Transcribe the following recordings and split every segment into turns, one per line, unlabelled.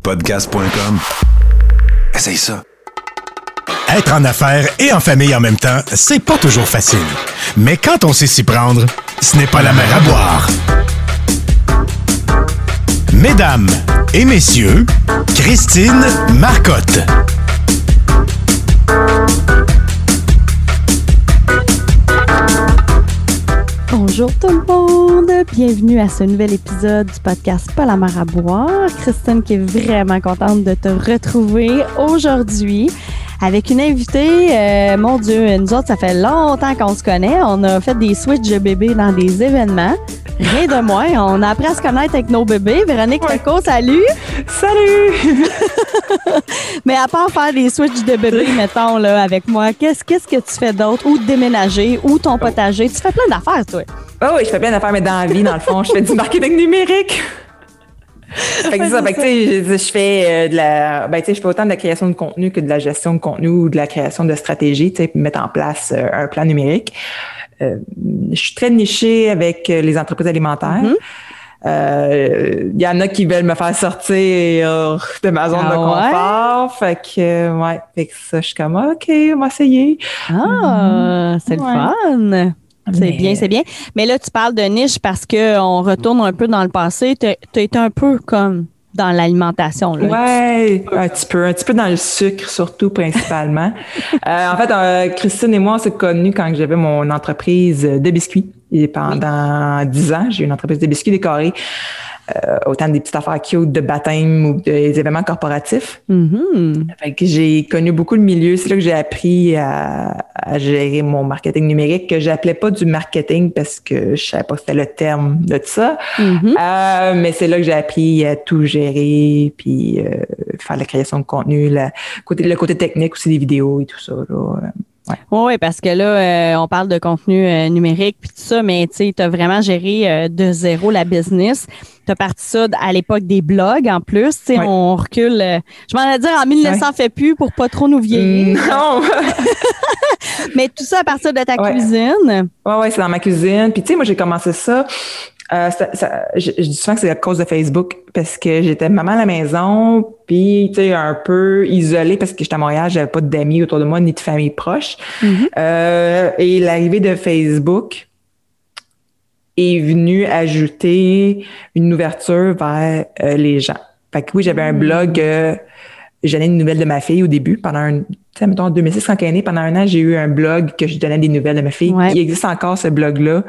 Podcast.com. Essaye ça.
Être en affaires et en famille en même temps, c'est pas toujours facile. Mais quand on sait s'y prendre, ce n'est pas la mer à boire. Mesdames et messieurs, Christine Marcotte.
Bonjour tout le monde, bienvenue à ce nouvel épisode du podcast Pas la mer à boire. Christine qui est vraiment contente de te retrouver aujourd'hui avec une invitée. Mon Dieu, nous autres, ça fait longtemps qu'on se connaît. On a fait des switches de bébés dans des événements. Rien de moins, on a appris à se connaître avec nos bébés. Véronique Leco, salut!
Salut!
Mais à part faire des switches de bébés, mettons, là, avec moi, qu'est-ce que tu fais d'autre? Ou déménager, ou ton potager? Tu fais plein d'affaires, toi?
Oh oui, je fais plein d'affaires, mais dans la vie, dans le fond, je fais du marketing numérique. Fait que c'est ça. Fait que, tu sais, je fais je fais autant de la création de contenu que de la gestion de contenu ou de la création de stratégie, tu sais, mettre en place un plan numérique. Je suis très nichée avec les entreprises alimentaires. Y en a qui veulent me faire sortir de ma zone de confort.
Ouais?
Fait que ça, je suis comme, OK, on va essayer.
Ah, c'est le fun! C'est bien, c'est bien. Mais là, tu parles de niche parce qu'on retourne un peu dans le passé. Tu as été un peu comme dans l'alimentation. Là.
Ouais, un petit peu dans le sucre, surtout, principalement. En fait, Christine et moi, on s'est connus quand j'avais mon entreprise de biscuits. Et pendant 10 ans, j'ai eu une entreprise de biscuits décorés. Autant des petites affaires cute de baptême ou des événements corporatifs. Fait que j'ai connu beaucoup le milieu. C'est là que j'ai appris à gérer mon marketing numérique, que j'appelais pas du marketing parce que je savais pas que c'était le terme de ça. Mais c'est là que j'ai appris à tout gérer, puis faire la création de contenu, le côté technique aussi des vidéos et tout ça. Là. Ouais.
Oui, parce que là, on parle de contenu numérique puis tout ça, mais tu sais, tu as vraiment géré de zéro la business. Tu as parti ça à l'époque des blogs en plus. Tu sais, on recule. Je m'en allais dire en 1900 fait plus pour pas trop nous vieillir.
Non!
Mais tout ça à partir de ta cuisine.
Oui, c'est dans ma cuisine. Puis tu sais, moi, j'ai commencé ça. Je dis souvent que c'est à cause de Facebook parce que j'étais maman à la maison, puis tu sais, un peu isolée parce que j'étais à Montréal, j'avais pas d'amis autour de moi ni de famille proche. Et l'arrivée de Facebook est venue ajouter une ouverture vers les gens. Fait que oui, j'avais un blog, j'allais une nouvelle de ma fille au début, mettons en 2006, quand elle est née, pendant un an, j'ai eu un blog que je donnais des nouvelles de ma fille. Il existe encore ce blog-là.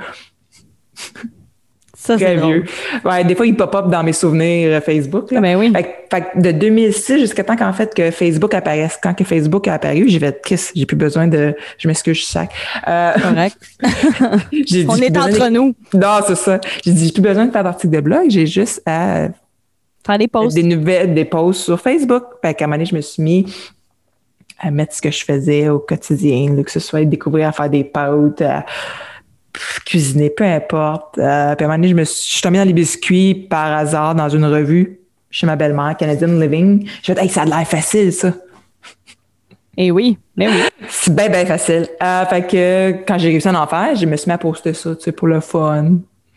Ça,
très vieux. Ouais, des fois, il pop-up dans mes souvenirs Facebook. Là.
Ben oui.
Fait que de 2006 jusqu'à temps qu'en fait que Facebook apparaisse. Quand que Facebook a apparu, j'ai fait « j'ai plus besoin de... » Je m'excuse, je suis sac.
Correct. On est entre nous.
Non, c'est ça. J'ai dit « j'ai plus besoin de faire d'articles de blog, j'ai juste à... »
faire des posts.
Des nouvelles, des posts sur Facebook. Fait qu'à un moment donné, je me suis mis à mettre ce que je faisais au quotidien, là, que ce soit découvrir à faire des pâtes, cuisiner, peu importe. Puis à un moment donné, je suis tombée dans les biscuits par hasard dans une revue chez ma belle-mère, Canadian Living. J'ai fait « hey, ça a l'air facile, ça! »
Eh oui, mais oui.
C'est bien, bien facile. Fait que quand j'ai réussi à en faire, je me suis mis à poster ça, tu sais, pour le fun.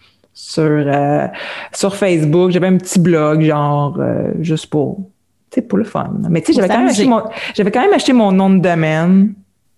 Sur Facebook. J'avais un petit blog, genre, juste pour le fun. Mais tu sais, j'avais quand même acheté mon nom de domaine.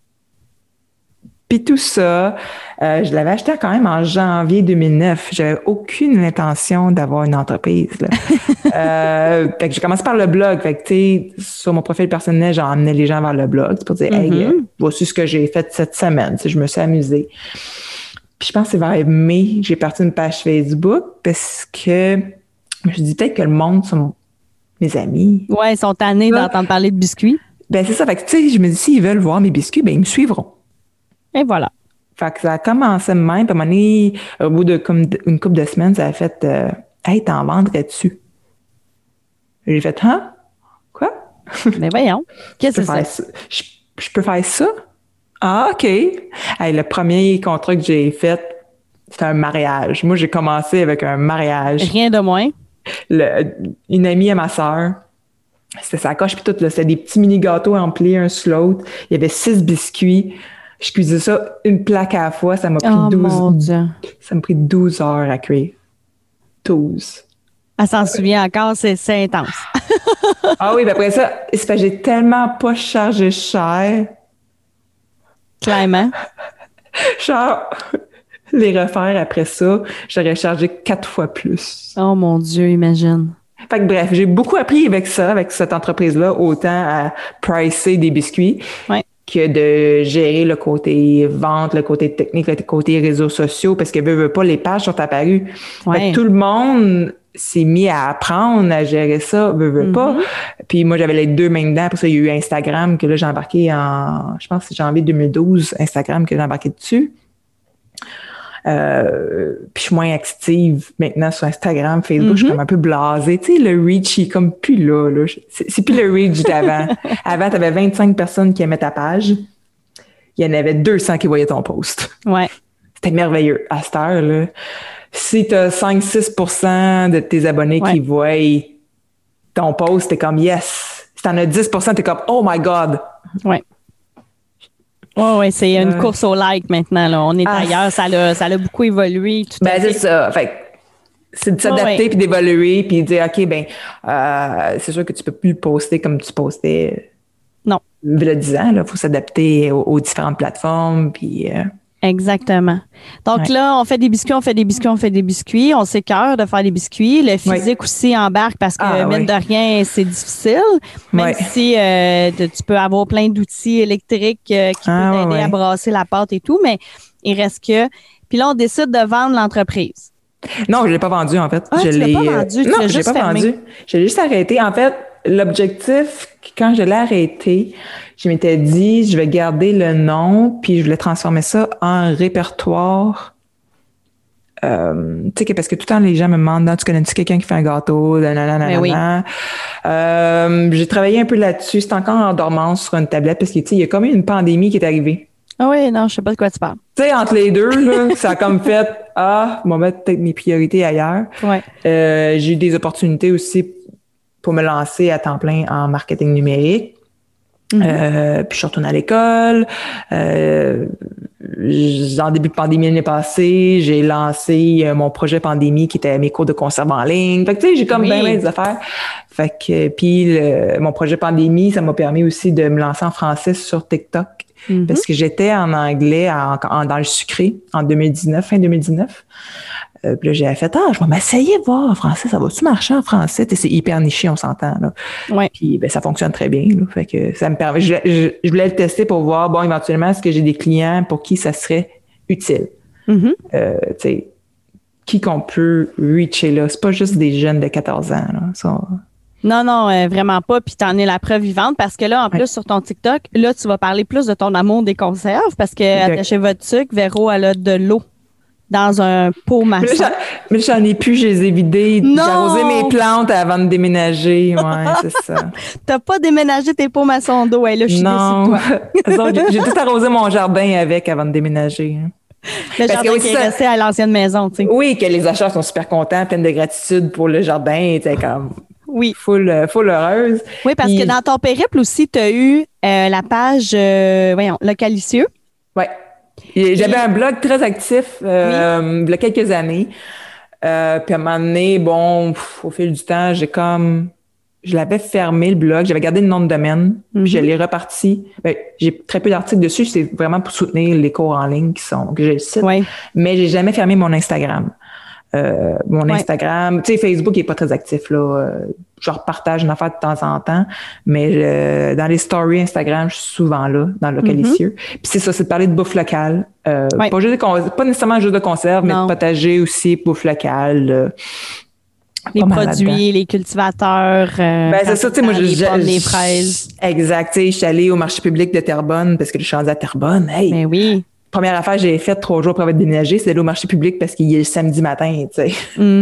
Puis tout ça, je l'avais acheté quand même en janvier 2009. J'avais aucune intention d'avoir une entreprise. Là. Fait que j'ai commencé par le blog. Fait que tu sais, sur mon profil personnel, j'ai emmené les gens vers le blog pour dire hey, voici ce que j'ai fait cette semaine. Tu sais, je me suis amusée. Puis je pense que c'est vers mai, j'ai parti une page Facebook parce que je me suis dit peut-être que le monde sont mes amis.
Ouais, ils sont tannés d'entendre parler de biscuits.
Ben c'est ça. Fait que tu sais, je me dis s'ils veulent voir mes biscuits, ben ils me suivront.
Et voilà.
Fait que ça a commencé de même. Puis à un moment donné, au bout de comme une couple de semaines, ça a fait hey, t'en vendrais-tu? J'ai fait hein? Quoi?
Mais voyons. Qu'est-ce que c'est ça?
Je peux faire ça? Ah, OK. Hey, le premier contrat que j'ai fait, c'était un mariage. Moi, j'ai commencé avec un mariage.
Rien de moins.
Une amie à ma sœur. C'était sa coche puis tout. Là, c'était des petits mini gâteaux emplis un sur l'autre. Il y avait 6 biscuits. Je cuisais ça une plaque à la fois. Ça m'a pris 12. Ça m'a pris 12 heures à cuire. 12.
Elle s'en souvient encore, c'est intense.
Ah oui, puis après ça, c'est parce que j'ai tellement pas chargé cher.
Clairement.
Genre, les refaire après ça, j'aurais chargé 4 fois plus.
Oh mon Dieu, imagine.
Fait que bref, j'ai beaucoup appris avec ça, avec cette entreprise-là, autant à pricer des biscuits
Ouais.
que de gérer le côté vente, le côté technique, le côté réseaux sociaux, parce que veut pas, les pages sont apparues.
Ouais.
Fait que tout le monde s'est mis à apprendre à gérer ça, veut pas. Puis moi, j'avais les deux mains dedans. Après ça, il y a eu Instagram, que là, j'ai embarqué je pense que c'est janvier 2012, Instagram, que j'ai embarqué dessus. Puis je suis moins active maintenant sur Instagram, Facebook, je suis comme un peu blasée. Tu sais, le reach, il est comme plus là. C'est plus le reach d'avant. Avant, tu avais 25 personnes qui aimaient ta page. Il y en avait 200 qui voyaient ton post.
Ouais.
C'était merveilleux. À cette heure, là, si tu as 5-6% de tes abonnés qui voient ton post, t'es comme yes. Si t'en as 10%, t'es comme oh my God.
Ouais. Oui, c'est une course au like maintenant. Là. On est ailleurs. Ça a beaucoup évolué.
C'est ça. Fait c'est de s'adapter puis d'évoluer puis de dire, OK, c'est sûr que tu peux plus poster comme tu postais.
Non.
Il y a 10 ans, il faut s'adapter aux différentes plateformes. Puis,
Exactement. Donc là, on fait des biscuits. On s'écœure de faire des biscuits. Le physique aussi embarque parce que, mine de rien, c'est difficile. Même si tu peux avoir plein d'outils électriques qui peuvent t'aider à brasser la pâte et tout, mais il reste que... Puis là, on décide de vendre l'entreprise.
Non, je ne l'ai pas vendu, en fait.
Je l'ai pas vendu.
Non, je l'ai pas vendu. Je l'ai juste arrêté. En fait, l'objectif, quand je l'ai arrêté, je m'étais dit, je vais garder le nom, puis je voulais transformer ça en répertoire. Tu sais, parce que tout le temps, les gens me demandent, tu connais-tu quelqu'un qui fait un gâteau? J'ai travaillé un peu là-dessus. C'est encore en dormance sur une tablette, parce que, tu sais, il y a comme une pandémie qui est arrivée.
Ah oui, non, je sais pas de quoi tu parles.
Tu sais, entre les deux, là, ça a comme fait, on va mettre peut-être mes priorités ailleurs.
Ouais.
J'ai eu des opportunités aussi pour me lancer à temps plein en marketing numérique. Puis je suis retournée à l'école. En début de pandémie l'année passée, j'ai lancé mon projet pandémie qui était mes cours de conserve en ligne. Fait que tu sais, j'ai comme bien des affaires. Fait que puis mon projet pandémie, ça m'a permis aussi de me lancer en français sur TikTok. Parce que j'étais en anglais dans le sucré en 2019, fin 2019. Puis là, j'ai fait, je vais m'essayer voir en français. Ça va-tu marcher en français? C'est hyper niché, on s'entend. Là. Ouais. Puis ça fonctionne très bien. Là. Fait que ça me permet. Je voulais le tester pour voir, éventuellement, est-ce que j'ai des clients pour qui ça serait utile? Tu sais, qui qu'on peut reacher là? C'est pas juste des jeunes de 14 ans. Là. Ça,
non, vraiment pas. Puis t'en es la preuve vivante parce que là, en plus, sur ton TikTok, là, tu vas parler plus de ton amour des conserves parce que attachez votre sucre, Véro, elle a de l'eau dans un pot maçon.
Mais j'en ai plus, je les ai vidés. J'ai arrosé mes plantes avant de déménager. Ouais, c'est ça.
T'as pas déménagé tes pots maçons d'eau. Là, je suis déçue de toi.
J'ai tout arrosé mon jardin avec avant de déménager.
Le jardin qui est resté à l'ancienne maison, tu sais.
Oui, que les acheteurs sont super contents, pleins de gratitude pour le jardin, tu sais, comme...
Oui.
Full heureuse.
Oui, parce que dans ton périple aussi, tu as eu la page, Localicieux.
Oui. J'avais un blog très actif il y a quelques années. Puis à un moment donné, au fil du temps, je l'avais fermé, le blog. J'avais gardé le nom de domaine. Puis je l'ai reparti. J'ai très peu d'articles dessus. C'est vraiment pour soutenir les cours en ligne que j'ai le site.
Oui.
Mais j'ai jamais fermé mon Instagram. Instagram, tu sais, Facebook n'est pas très actif, là. Je repartage une affaire de temps en temps, mais dans les stories Instagram, je suis souvent là, dans le Localicieux. Puis c'est ça, c'est de parler de bouffe locale. Pas nécessairement juste de conserve, mais de potager aussi, bouffe locale.
Les produits, les cultivateurs.
C'est ça, tu sais, moi,
les fraises.
Exact, tu sais, je suis allée au marché public de Terrebonne parce que je suis rendue à Terrebonne. Hey!
Mais oui.
Première affaire que j'ai faite 3 jours après avoir déménagé, c'est d'aller au marché public parce qu'il est le samedi matin, tu sais.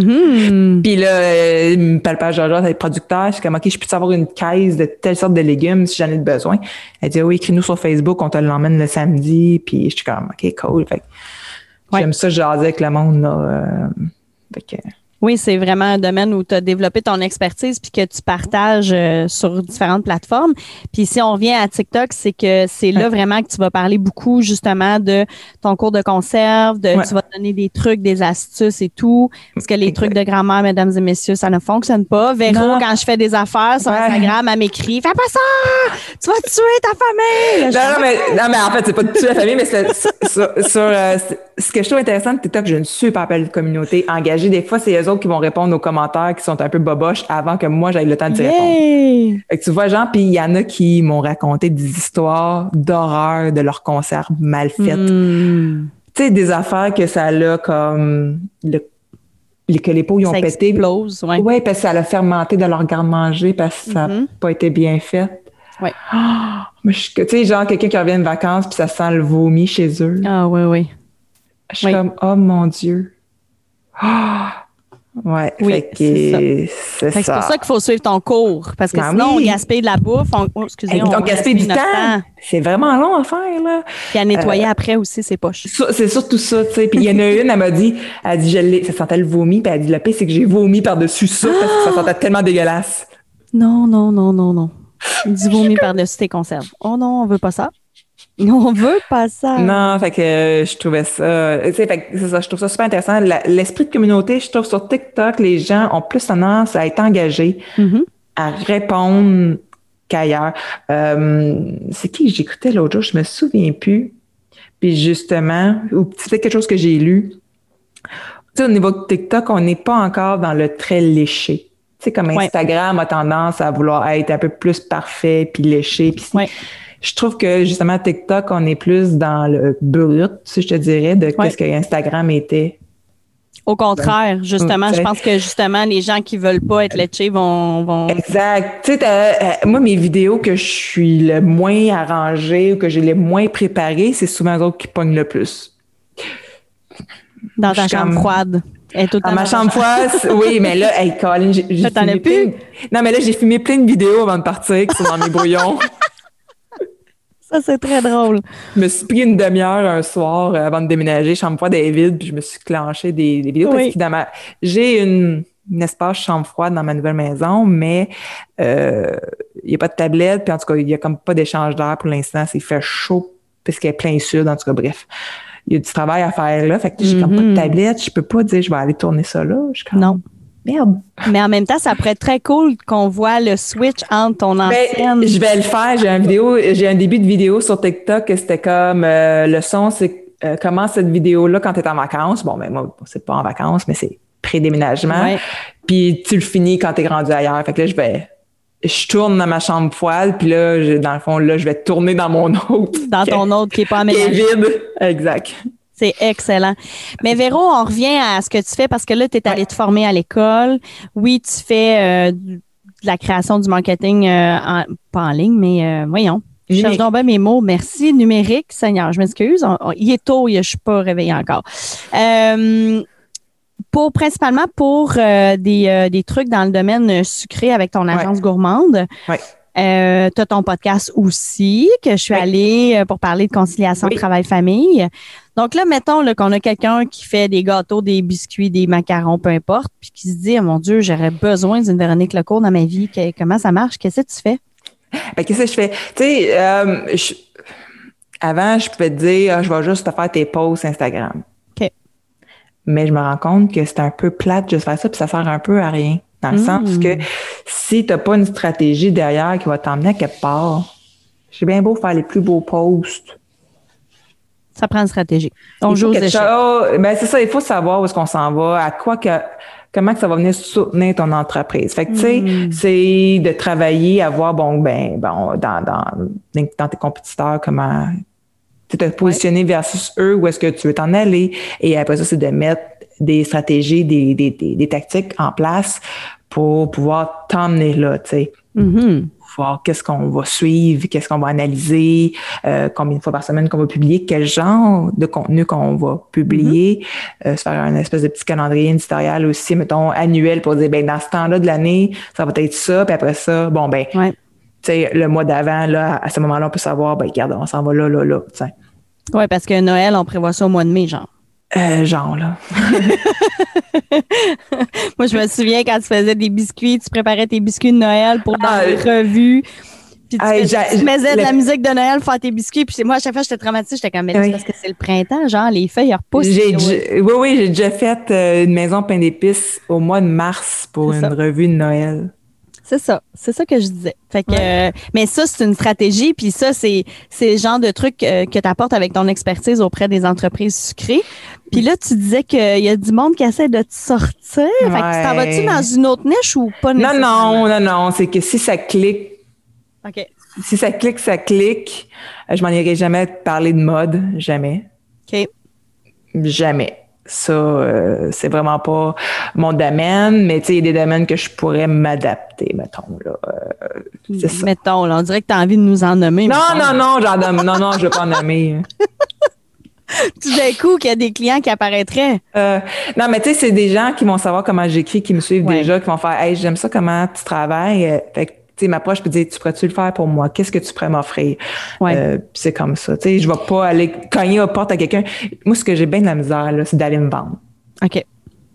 Puis là, il me parle pas genre les producteurs. Je suis comme, OK, je peux avoir une caisse de telle sorte de légumes si j'en ai besoin. Elle dit, oui, écris-nous sur Facebook, on te l'emmène le samedi. Puis je suis comme, OK, cool. Fait que j'aime ça jaser avec le monde, là.
Oui, c'est vraiment un domaine où tu as développé ton expertise puis que tu partages sur différentes plateformes. Puis si on revient à TikTok, c'est que c'est là vraiment que tu vas parler beaucoup justement de ton cours de conserve, tu vas donner des trucs, des astuces et tout. Parce que les trucs de grand-mère, mesdames et messieurs, ça ne fonctionne pas. Véro, quand je fais des affaires sur Instagram, elle m'écrit « Fais pas ça! Tu vas tuer ta famille! »
Non, mais en fait, c'est pas de tuer la famille, mais ce que je trouve intéressant de TikTok, j'ai une super belle communauté engagée. Des fois, c'est eux autres qui vont répondre aux commentaires qui sont un peu boboches avant que moi, j'aille le temps de répondre. Fait que tu vois, genre, puis il y en a qui m'ont raconté des histoires d'horreur de leurs concerts mal faites. Tu sais, des affaires que ça a comme... que les pots, ils ont
ça
pété.
Explose,
Oui, parce que ça a fermenté dans leur garde-manger parce que ça n'a pas été bien fait.
Oui.
Tu sais, genre, quelqu'un qui revient de vacances puis ça sent le vomi chez eux.
Ah, oui.
Je suis comme, oh mon Dieu. Ouais,
c'est ça. C'est pour ça qu'il faut suivre ton cours. Parce que sinon, on gaspille de la bouffe. On
gaspille du temps. C'est vraiment long à faire, là.
Puis à nettoyer après aussi ses poches.
C'est surtout ça, tu sais. Puis il y en a une, elle dit, ça sentait le vomi. Puis elle dit, le pire, c'est que j'ai vomi par-dessus ça parce que ça sentait tellement dégueulasse.
Non. Du vomi par-dessus tes conserves. Oh non, on veut pas ça. On veut pas ça.
Non, fait que je trouvais ça... Tu sais, fait que c'est ça, je trouve ça super intéressant. L'esprit de communauté, je trouve sur TikTok, les gens ont plus tendance à être engagés, à répondre qu'ailleurs. C'est qui que j'écoutais l'autre jour? Je me souviens plus. Puis justement, ou c'est peut-être quelque chose que j'ai lu. Tu sais, au niveau de TikTok, on n'est pas encore dans le très léché. Tu sais, comme Instagram a tendance à vouloir être un peu plus parfait, puis léché, puis je trouve que, justement, TikTok, on est plus dans le brut, si je te dirais, de qu'est-ce que Instagram était.
Au contraire, justement, je pense que, justement, les gens qui veulent pas être léchés vont...
Exact. Tu sais, moi, mes vidéos que je suis le moins arrangée ou que j'ai le moins préparées, c'est souvent eux autres qui pognent le plus.
Dans ta chambre froide.
Dans ma chambre froide, oui, mais là, Colin, j'ai filmé plein... Non, mais là, j'ai filmé plein de vidéos avant de partir qui sont dans mes brouillons.
Ça, c'est très drôle.
Je me suis pris une demi-heure un soir avant de déménager, chambre froide est vide, puis je me suis clenché des vidéos parce que j'ai une espace chambre froide dans ma nouvelle maison, mais il n'y a pas de tablette, puis en tout cas, il n'y a comme pas d'échange d'air pour l'instant, c'est fait chaud parce qu'il y a plein sud, en tout cas, bref. Il y a du travail à faire là, fait que j'ai comme pas de tablette, je peux pas dire je vais aller tourner ça là. Je suis comme,
non.
Merde.
Mais en même temps, ça pourrait être très cool qu'on voit le switch entre ton ancienne...
je vais le faire. J'ai un début de vidéo sur TikTok que c'était comme le son, c'est comment cette vidéo-là quand tu es en vacances. Bon, ben moi, c'est pas en vacances, mais c'est pré-déménagement. Ouais. Puis tu le finis quand tu es rendu ailleurs. Fait que là, je tourne dans ma chambre froide, puis là, dans le fond, là, je vais tourner dans mon autre.
Dans ton autre qui n'est pas aménagé.
Qui est vide. Exact.
C'est excellent. Mais Véro, on revient à ce que tu fais parce que là, tu es allé te former à l'école. Oui, tu fais de la création du marketing, pas en ligne, mais voyons. Je cherche donc bien mes mots. Merci. Numérique, Seigneur. Je m'excuse. Il est tôt, je ne suis pas réveillée encore. Principalement pour des trucs dans le domaine sucré avec ton agence gourmande.
Oui.
Tu as ton podcast aussi, que je suis allée pour parler de conciliation travail-famille. Donc là, mettons là, qu'on a quelqu'un qui fait des gâteaux, des biscuits, des macarons, peu importe, puis qui se dit, oh, mon Dieu, j'aurais besoin d'une Véronique Lecourt dans ma vie. Comment ça marche? Qu'est-ce que tu fais?
Qu'est-ce que je fais? Tu sais, avant, je pouvais te dire, je vais juste te faire tes posts Instagram.
OK.
Mais je me rends compte que c'est un peu plate juste faire ça, puis ça sert un peu à rien. Dans le sens que si tu n'as pas une stratégie derrière qui va t'emmener à quelque part, j'ai bien beau faire les plus beaux posts.
Ça prend une stratégie.
On joue aux échecs. C'est ça, il faut savoir où est-ce qu'on s'en va, comment que ça va venir soutenir ton entreprise. Fait que, tu sais, c'est de travailler à voir, dans tes compétiteurs, comment te positionner versus eux, où est-ce que tu veux t'en aller. Et après ça, c'est de mettre des stratégies, des tactiques en place pour pouvoir t'emmener là, tu sais. Voir qu'est-ce qu'on va suivre, qu'est-ce qu'on va analyser, combien de fois par semaine qu'on va publier, quel genre de contenu qu'on va publier, se faire un espèce de petit calendrier éditorial aussi, mettons, annuel pour dire, dans ce temps-là de l'année, ça va être ça, puis après ça, tu sais, le mois d'avant, là, à ce moment-là, on peut savoir, regarde, on s'en va là, tu sais.
Oui, parce que Noël, on prévoit ça au mois de mai, genre.
Genre, là.
Moi, je me souviens quand tu faisais des biscuits, tu préparais tes biscuits de Noël pour dans les revues. Puis tu mettais de la musique de Noël pour faire tes biscuits. Puis moi, à chaque fois, j'étais traumatisée. J'étais comme, mais c'est parce que c'est le printemps, genre, les feuilles repoussent.
Oui, j'ai déjà fait une maison pain d'épices au mois de mars pour une revue de Noël.
C'est ça que je disais. Fait que, mais ça, c'est une stratégie, puis ça, c'est le genre de truc que tu apportes avec ton expertise auprès des entreprises sucrées. Puis là, tu disais qu'il y a du monde qui essaie de te sortir. Fait que t'en vas-tu dans une autre niche ou pas nécessairement?
Non. C'est que si ça clique, si ça clique, je m'en irai jamais parler de mode. Jamais.
OK.
Jamais. Ça, c'est vraiment pas mon domaine, mais tu sais, il y a des domaines que je pourrais m'adapter, mettons, là. C'est ça.
Mettons, là, on dirait que tu as envie de nous en nommer.
Non, je veux pas en nommer.
Tout d'un coup, qu'il y a des clients qui apparaîtraient.
Non, mais tu sais, c'est des gens qui vont savoir comment j'écris, qui me suivent déjà, qui vont faire « Hey, j'aime ça, comment tu travailles. » Fait que, tu sais, m'approche, je peux dire, tu pourrais-tu le faire pour moi? Qu'est-ce que tu pourrais m'offrir? C'est comme ça. Tu sais, je vais pas aller cogner aux portes à quelqu'un. Moi, ce que j'ai bien de la misère, là, c'est d'aller me vendre.
OK.
Tu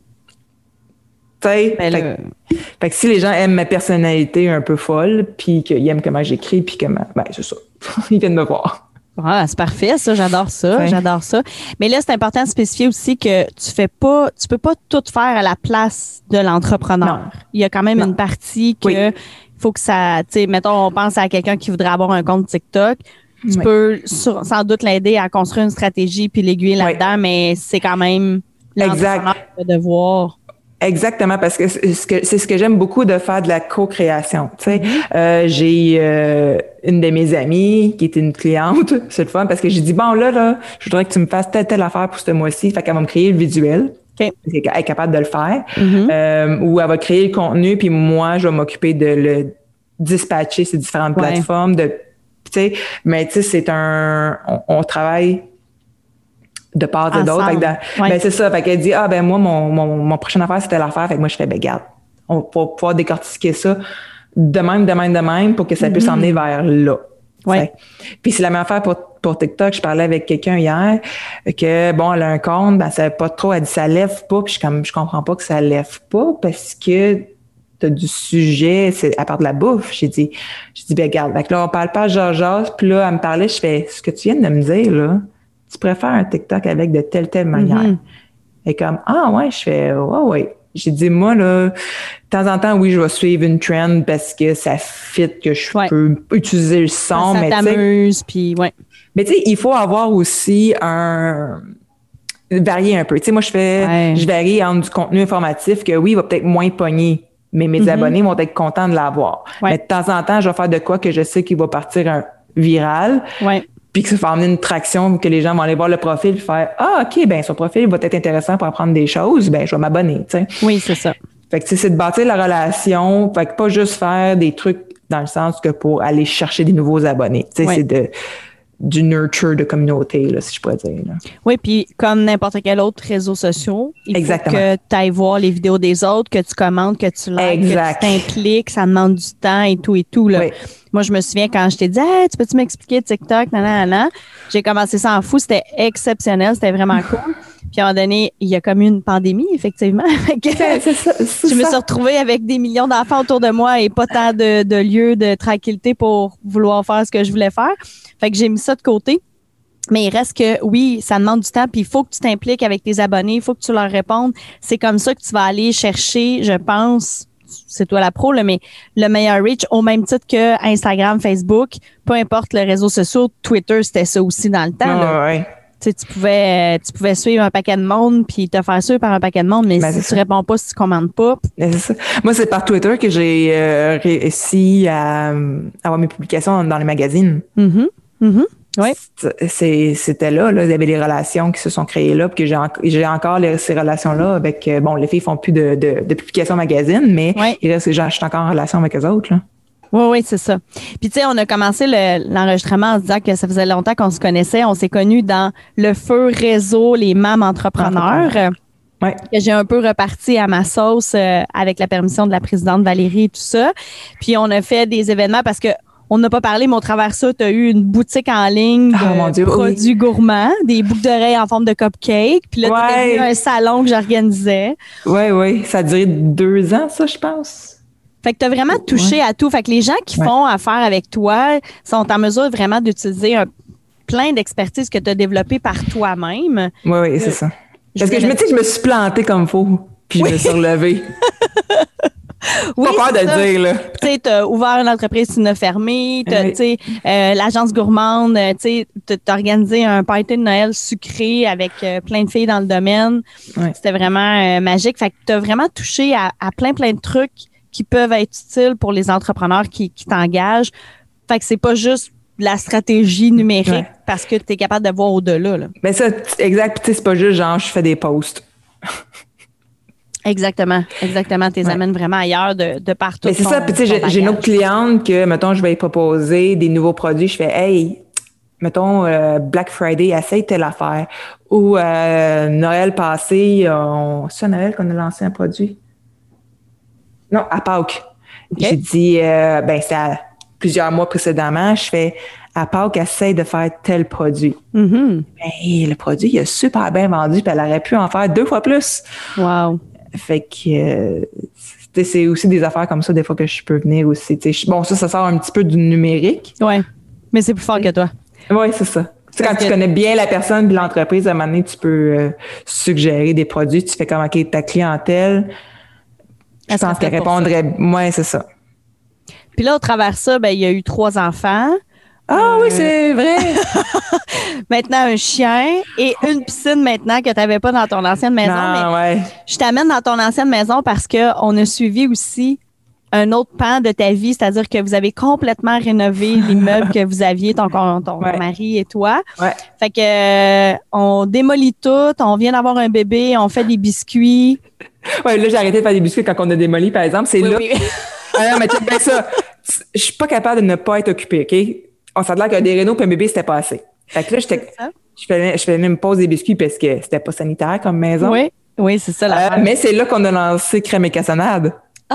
sais, fait que si les gens aiment ma personnalité un peu folle, puis qu'ils aiment comment j'écris, puis comment, c'est ça. Ils viennent me voir.
Ah, c'est parfait, ça, j'adore ça, j'adore ça. Mais là, c'est important de spécifier aussi que tu peux pas tout faire à la place de l'entrepreneur.
Non.
Il y a quand même une partie que faut que ça, tu sais, mettons, on pense à quelqu'un qui voudrait avoir un compte TikTok. Tu peux sans doute l'aider à construire une stratégie puis l'aiguiller là-dedans, mais c'est quand même l'entrepreneur qui va devoir.
Exactement, parce que c'est ce que j'aime beaucoup de faire de la co-création. Tu sais, j'ai une de mes amies qui était une cliente, c'est le fun, parce que j'ai dit bon là, je voudrais que tu me fasses telle affaire pour ce mois-ci, fait qu'elle va me créer le visuel.
Okay.
Elle est capable de le faire. Ou elle va créer le contenu, puis moi, je vais m'occuper de le dispatcher ces différentes plateformes. Tu sais, mais tu sais, on travaille de part et d'autre. Ben, c'est ça. Fait qu'elle dit, moi, mon prochaine affaire, c'était l'affaire. Fait que moi, je fais, garde, on va pouvoir décortiquer ça de même pour que ça puisse emmener vers là.
Ouais.
Puis c'est la même affaire pour TikTok. Je parlais avec quelqu'un hier que, bon, elle a un compte, ça savait pas trop, elle dit ça lève pas. Puis je comprends pas que ça lève pas parce que t'as du sujet, c'est à part de la bouffe. J'ai dit, regarde, donc là, on parle pas genre, puis là, elle me parlait, je fais, ce que tu viens de me dire, là, tu préfères un TikTok avec de telle manière. Et comme, je fais, ouais. J'ai dit, moi, là, de temps en temps, oui, je vais suivre une trend parce que ça fit, que je peux utiliser le son.
Ça t'amuse, puis
Mais tu sais, il faut avoir aussi varier un peu. Tu sais, moi, je varie entre du contenu informatif que oui, il va peut-être moins pogner, mais mes abonnés vont être contents de l'avoir. Mais de temps en temps, je vais faire de quoi que je sais qu'il va partir un viral. Puis que ça va amener une traction, que les gens vont aller voir le profil et faire OK, son profil va être intéressant pour apprendre des choses, je vais m'abonner, tu sais.
Oui, c'est ça.
Fait que c'est de bâtir la relation, fait que pas juste faire des trucs dans le sens que pour aller chercher des nouveaux abonnés, tu sais, c'est du nurture de communauté, là, si je pourrais dire. Là.
Oui, puis comme n'importe quel autre réseau social, il faut que tu ailles voir les vidéos des autres, que tu commentes, que tu likes, que tu t'impliques, ça demande du temps et tout, là. Oui. Moi, je me souviens quand je t'ai dit « tu peux-tu m'expliquer TikTok? » Nanana. J'ai commencé ça en fou. C'était exceptionnel. C'était vraiment cool. Puis à un moment donné, il y a comme eu une pandémie, effectivement. Je me suis retrouvée avec des millions d'enfants autour de moi et pas tant de lieux de tranquillité pour vouloir faire ce que je voulais faire. Fait que j'ai mis ça de côté. Mais il reste que, oui, ça demande du temps, puis il faut que tu t'impliques avec tes abonnés, il faut que tu leur répondes. C'est comme ça que tu vas aller chercher, je pense, c'est toi la pro, là, mais le meilleur reach au même titre que Instagram, Facebook, peu importe le réseau social, Twitter, c'était ça aussi dans le temps. Tu pouvais suivre un paquet de monde puis te faire suivre par un paquet de monde, mais si tu réponds pas, si tu commandes pas.
C'est ça. Moi, c'est par Twitter que j'ai réussi à avoir mes publications dans les magazines.
Oui.
C'était là, il y avait les relations qui se sont créées là, puis que j'ai encore ces relations-là avec, les filles font plus de publications magazines, mais il reste que je suis encore en relation avec eux autres, là.
Oui, c'est ça. Puis, tu sais, on a commencé l'enregistrement en se disant que ça faisait longtemps qu'on se connaissait. On s'est connus dans le feu réseau, les Mâmes entrepreneurs. Que j'ai un peu reparti à ma sauce avec la permission de la présidente Valérie et tout ça. Puis, on a fait des événements parce que on n'a pas parlé, mais au travers de ça, tu as eu une boutique en ligne de produits gourmands, des boucles d'oreilles en forme de cupcake. Puis là, tu as eu un salon que j'organisais.
Oui. Ça a duré 2 ans, ça, je pense.
Fait que tu as vraiment touché à tout. Fait que les gens qui font affaire avec toi sont en mesure vraiment d'utiliser plein d'expertise que tu as développées par toi-même.
Oui, c'est ça. Parce que je me suis plantée comme faux, puis je me suis relevée. Pas peur de le dire, là.
Tu sais, t'as ouvert une entreprise, tu l'as fermée. Tu sais, l'agence gourmande, tu sais, t'as organisé un party de Noël sucré avec plein de filles dans le domaine. Ouais. C'était vraiment magique. Fait que t'as vraiment touché à plein de trucs qui peuvent être utiles pour les entrepreneurs qui t'engagent. Fait que c'est pas juste la stratégie numérique parce que tu es capable de voir au-delà. Là.
Ben ça, exact. Tu sais, c'est pas juste genre je fais des posts.
Exactement. Tu les amènes vraiment ailleurs de partout.
Mais c'est ça. Puis tu sais, j'ai une autre cliente que, mettons, je vais lui proposer des nouveaux produits. Je fais, hey, mettons, Black Friday, essaye telle affaire. Ou Noël passé, c'est à Noël qu'on a lancé un produit? Non, à Pâques. Okay. J'ai dit, c'est à plusieurs mois précédemment, je fais, à Pâques, essaye de faire tel produit. Mm-hmm. Ben, le produit, il a super bien vendu, puis elle aurait pu en faire 2 fois plus.
Wow.
Fait que c'est aussi des affaires comme ça, des fois, que je peux venir aussi. Bon, ça sort un petit peu du numérique.
Oui, mais c'est plus fort que toi.
Oui, c'est ça. Quand tu connais bien la personne et l'entreprise, à un moment donné, tu peux suggérer des produits. Tu fais comme, OK, ta clientèle, je pense qu'elle répondrait. Oui, c'est ça.
Puis là, au travers de ça, il y a eu 3 enfants.
Ah oui, c'est vrai.
Maintenant, un chien et une piscine maintenant que tu n'avais pas dans ton ancienne maison.
Non, mais
je t'amène dans ton ancienne maison parce qu'on a suivi aussi un autre pan de ta vie, c'est-à-dire que vous avez complètement rénové les meubles que vous aviez, ton mari et toi.
Ouais.
Fait que on démolit tout, on vient d'avoir un bébé, on fait des biscuits.
Oui, là, j'ai arrêté de faire des biscuits quand on a démoli, par exemple. C'est là. Oui. Ah non, mais check bien ça. Je suis pas capable de ne pas être occupée, OK? On s'est l'air qu'un des rénaux puis un bébé, c'était pas assez. Fait que là, je faisais une pause des biscuits parce que c'était pas sanitaire comme maison.
Oui, c'est ça.
Mais c'est là qu'on a lancé Crème et Cassonade.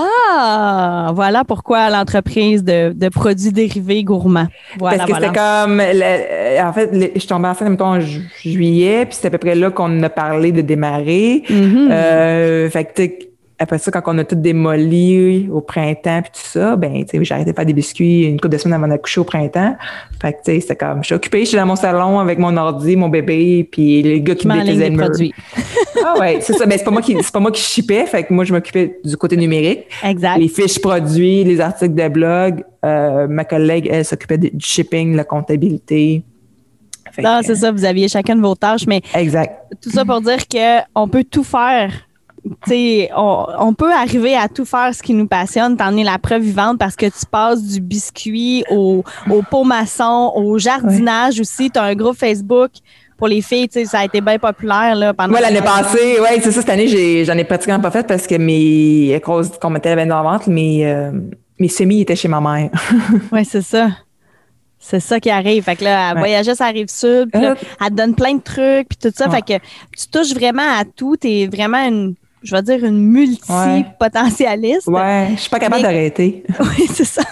Ah! Voilà pourquoi l'entreprise de produits dérivés gourmands. Voilà,
parce que c'était comme... en fait, je suis tombée enceinte, mettons, en juillet, puis c'est à peu près là qu'on a parlé de démarrer. Mm-hmm. Fait que, après ça, quand on a tout démoli au printemps puis tout ça, j'ai arrêté de faire des biscuits une couple de semaines avant d'accoucher au printemps. Fait que, c'était comme, je suis occupée, je suis dans mon salon avec mon ordi, mon bébé, puis les gars qui me défaisaient le mur. Ah ouais, c'est ça. C'est pas moi qui shippais, fait que moi, je m'occupais du côté numérique.
Exact.
Les fiches produits, les articles de blog. Ma collègue, elle, s'occupait du shipping, la comptabilité.
Non, c'est ça, vous aviez chacun de vos tâches, mais
exact.
Tout ça pour dire qu'on peut tout faire. T'sais, on peut arriver à tout faire ce qui nous passionne. T'en es la preuve vivante parce que tu passes du biscuit au pot maçon, au jardinage aussi. Tu as un groupe Facebook pour les filles. Ça a été bien populaire là, pendant.
Moi, l'année passée, c'est ça. Cette année, j'en ai pratiquement pas fait parce que à cause qu'on mettait la veine dans le ventre, mes semis étaient chez ma mère.
Oui, c'est ça. C'est ça qui arrive. Fait que là, elle voyageait sur la Rive-Sud, puis là, elle te donne plein de trucs, puis tout ça. Fait que tu touches vraiment à tout. T'es vraiment une multi-potentialiste.
Ouais, je suis pas capable d'arrêter.
Oui, c'est ça.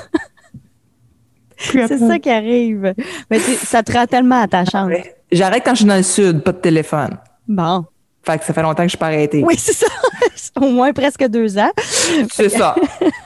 C'est ça qui arrive. Mais ça te rend tellement attachante.
Ouais. J'arrête quand je suis dans le Sud, pas de téléphone.
Bon.
Fait que ça fait longtemps que je suis pas arrêtée.
Oui, c'est ça. Au moins presque 2 ans.
C'est ça.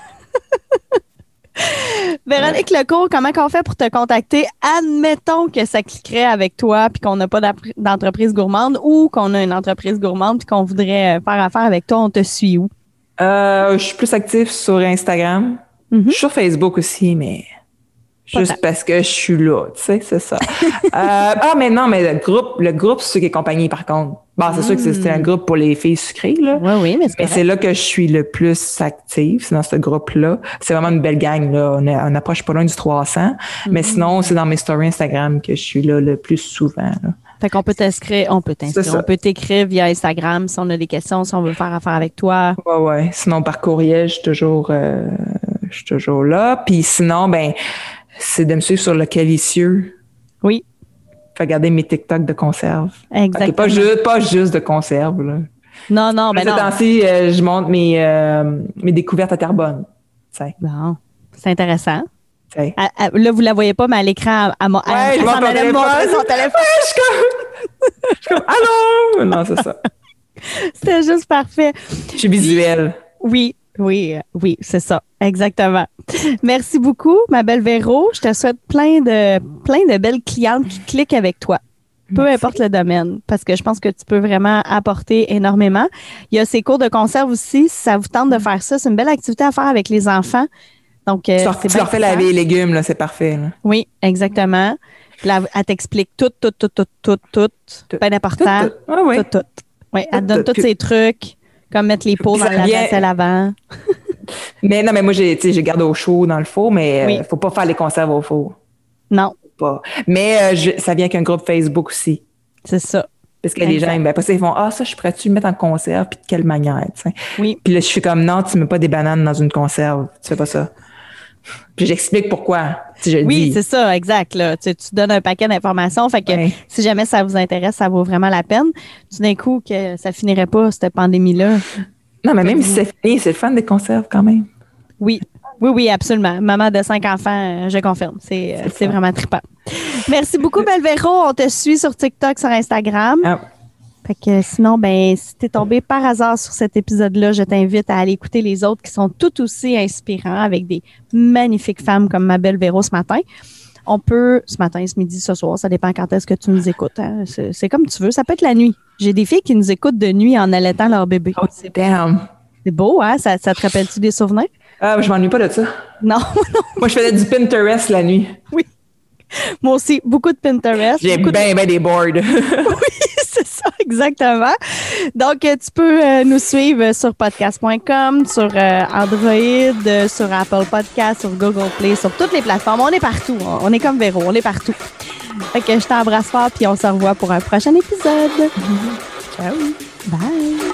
Véronique Lecourt, comment on fait pour te contacter? Admettons que ça cliquerait avec toi puis qu'on n'a pas d'entreprise gourmande ou qu'on a une entreprise gourmande puis qu'on voudrait faire affaire avec toi, on te suit où?
Je suis plus active sur Instagram. Mm-hmm. Je suis sur Facebook aussi, mais juste parce que je suis là, tu sais, c'est ça. Mais le groupe Sucre et compagnie, par contre. Bon, c'est sûr que c'était un groupe pour les filles sucrées, là.
Oui, mais
c'est là que je suis le plus active, c'est dans ce groupe-là. C'est vraiment une belle gang, là. On approche pas loin du 300. Mm-hmm. Mais sinon, c'est dans mes stories Instagram que je suis là le plus souvent, là.
Fait qu'on peut t'inscrire, on peut t'écrire via Instagram si on a des questions, si on veut faire affaire avec toi.
Ouais. Sinon, par courriel, je suis toujours là. Puis sinon, c'est de me suivre sur le Calicieux.
Oui.
Fait regarder mes TikTok de conserve.
Exactement.
Okay, pas juste de conserve, là.
Non, non.
Ce temps-ci, je montre mes découvertes à Terrebonne.
Bon, c'est intéressant. Là, vous la voyez pas, mais à l'écran, elle
je
s'en allait me montrer son téléphone.
Je suis comme, allô? Non, c'est ça.
C'était juste parfait.
Je suis visuelle.
Oui, c'est ça. Exactement. Merci beaucoup, ma belle Véro. Je te souhaite plein de belles clientes qui cliquent avec toi. Peu importe le domaine, parce que je pense que tu peux vraiment apporter énormément. Il y a ces cours de conserve aussi. Si ça vous tente de faire ça, c'est une belle activité à faire avec les enfants. Donc,
tu leur fais laver les légumes, là, c'est parfait. Là.
Oui, exactement. Puis là, elle t'explique tout. Pas d'important. Tout. Oui, elle te donne tous ces trucs, comme mettre les pots dans la vaisselle avant.
Mais non, mais moi, j'ai gardé au chaud dans le four, mais il ne faut pas faire les conserves au four.
Non.
Pas. Mais ça vient avec un groupe Facebook aussi.
C'est ça.
Parce que les gens, après ça, ils font ça, je pourrais-tu le mettre en conserve, puis de quelle manière, t'sais.
Oui.
Puis là, je suis comme, non, tu mets pas des bananes dans une conserve, tu fais pas ça. Puis j'explique pourquoi, si je le dis.
Oui, c'est ça, exact. Là. Tu donnes un paquet d'informations, fait que si jamais ça vous intéresse, ça vaut vraiment la peine. Tout d'un coup, que ça finirait pas, cette pandémie-là.
Non, mais même si c'est fini, c'est le fun des conserves quand même.
Oui, absolument. Maman de 5 enfants, je confirme. C'est vraiment trippant. Merci beaucoup, belle Véro. On te suit sur TikTok, sur Instagram. Fait que sinon, si t'es tombé par hasard sur cet épisode-là, je t'invite à aller écouter les autres qui sont tout aussi inspirants avec des magnifiques femmes comme ma belle Véro ce matin. On peut, ce matin, ce midi, ce soir, ça dépend quand est-ce que tu nous écoutes. Hein. C'est comme tu veux. Ça peut être la nuit. J'ai des filles qui nous écoutent de nuit en allaitant leur bébé.
Oh, c'est damn.
C'est beau, hein? Ça te rappelle-tu des souvenirs?
Ah, je m'ennuie pas de ça.
Non.
Moi, je faisais du Pinterest la nuit.
Oui. Moi aussi, beaucoup de Pinterest.
J'ai bien des boards.
Oui, c'est ça, exactement. Donc, tu peux nous suivre sur podcast.com, sur Android, sur Apple Podcast, sur Google Play, sur toutes les plateformes. On est partout. On est comme Véro, on est partout. Fait que je t'embrasse fort, puis on se revoit pour un prochain épisode.
Ciao.
Bye.